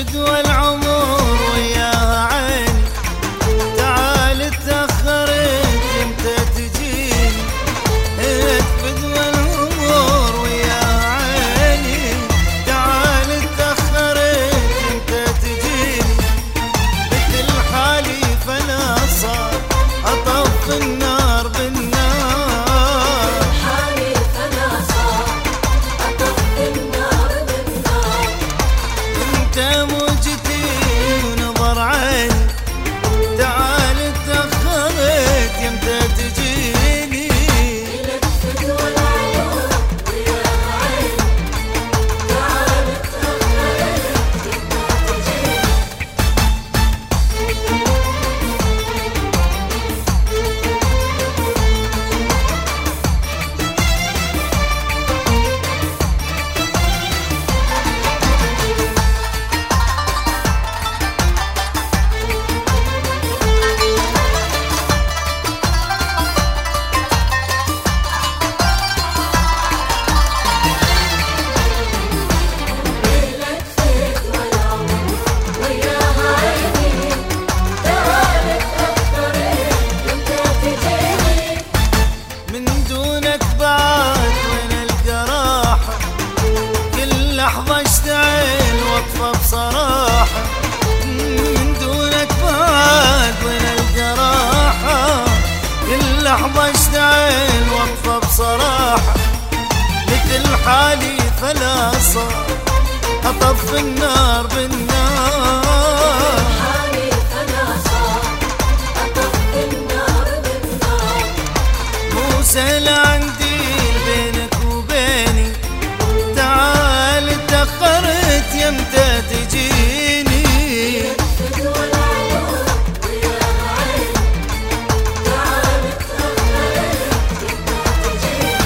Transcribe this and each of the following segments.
فدوى العمر وياها عيني، تعال تأخرت امتى تجيني، فدوى العمر وياها عيني، تعال تأخرت امتى تجيني، مثل حالي فلا صار أطفي النار بالنار، حالي فلا صار أطفي النار بالنار، انت موجتي ونظر عيني، تعال تأخرت يمتى تجيني، إلك فدوى العمر وياها عيني، تعال تأخرت يمتى تجيني. إلك فدوى العمر وياها عيني، تعال تأخرت يمتى تجيني. من دونك بعد وين القراحة، كل لحظة اشتعل واطفى بصراحة، من دونك بعد وين القراحة، كل لحظة اشتعل واطفى بصراحة، مثل حالي فلا صار أطفي النار بالنار، حالي فلا صار أطفي النار بالنار، مو سهل عندي بينك وبيني، تعال تأخرت يمتى تجيني، فدوى العمر وياها عيني، تعال تأخرت يمتى تجيني.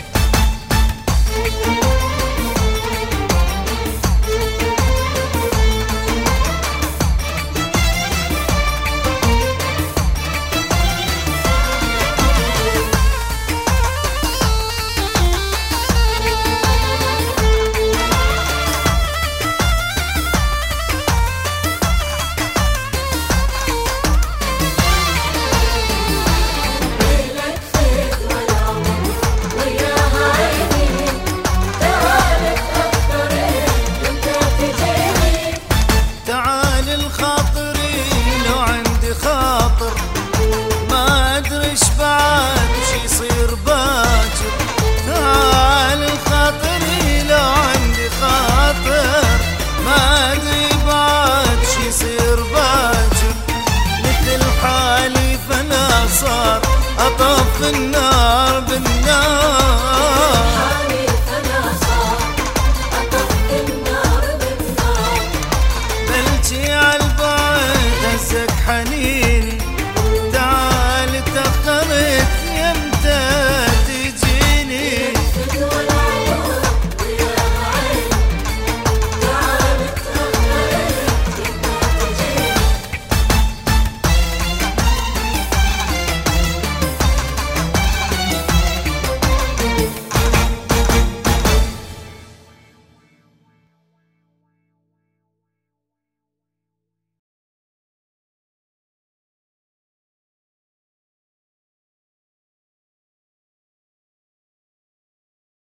إلك فدوى العمر وياها عيني، تعال تأخرت يمتى تجيني. تعال الخاطري لو عندي خاطر، ما أدري إيش بعد وش يصير باكر، تعال الخاطري لو عندي خاطر، ما أدري بعد وش يصير باكر، مثل حالي فلا صار أطفي النار بالنار، حالي فلا صار أطفي النار بالنار، بلجي عالبعد هزك حنين،